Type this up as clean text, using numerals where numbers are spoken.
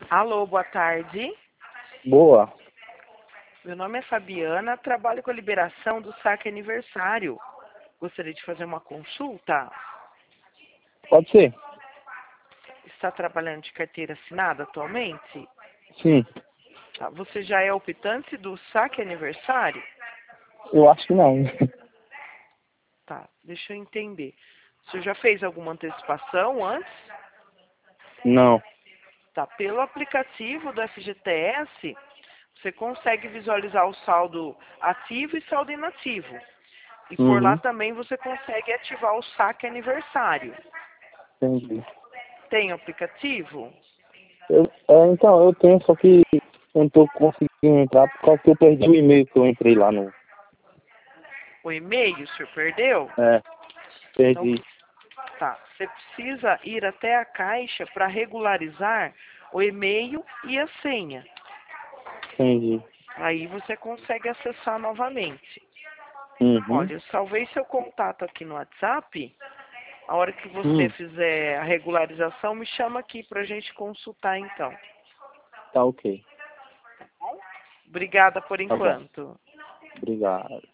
Alô, boa tarde. Boa. Meu nome é Fabiana, trabalho com a liberação do saque aniversário. Gostaria de fazer uma consulta. Pode ser? Está trabalhando de carteira assinada atualmente? Sim. Tá. Você já é optante do saque aniversário? Eu acho que não. Tá, deixa eu entender. Você já fez alguma antecipação antes? Não. Tá, pelo aplicativo do FGTS, você consegue visualizar o saldo ativo e saldo inativo. E por lá Uhum. também você consegue ativar o saque aniversário. Entendi. Tem aplicativo? Então, eu tenho, só que eu não tô conseguindo entrar por causa que eu perdi o e-mail que eu entrei lá no... O e-mail, o senhor perdeu? É, Então, perdi. tá. Você precisa ir até a caixa para regularizar o e-mail e a senha. Entendi. Aí você consegue acessar novamente. Uhum. Olha, eu salvei seu contato aqui no WhatsApp. A hora que você Hum, fizer a regularização, me chama aqui para a gente consultar então. tá ok. Obrigada por Tá bom. enquanto. Obrigado.